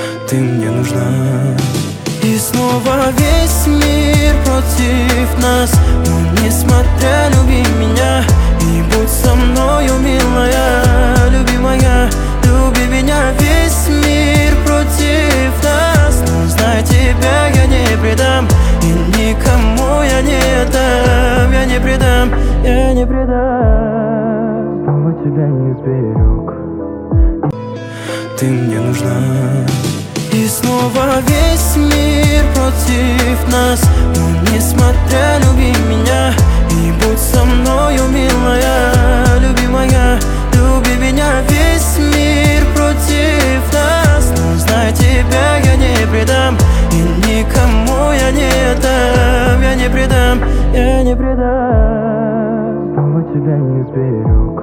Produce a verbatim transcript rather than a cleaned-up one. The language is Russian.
ты мне нужна. И снова весь мир против нас, но несмотря, люби меня и будь со мною, милая, любимая. Люби меня, весь мир против нас, но знай, тебя я не предам, и никому я не отдам. Я не предам, я не предам, снова тебя не сберег, ты мне нужна. И снова весь мир против нас, но несмотря, люби меня и будь со мною, милая, любимая. Люби меня, весь мир против нас, но знай, тебя я не предам, и никому я не отдам. Я не предам, я не предам, снова тебя не сберег.